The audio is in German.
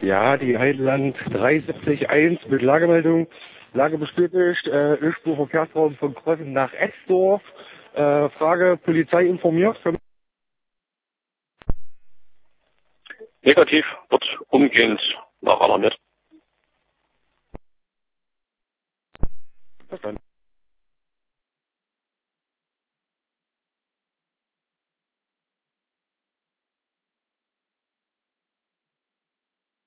Ja, die Heideland 371 mit Lagemeldung. Lage bestätigt, Ölspurverkehrsraum von Kreuzen nach Etzdorf. Frage, Polizei informiert? Negativ, wird umgehend nachalarmiert.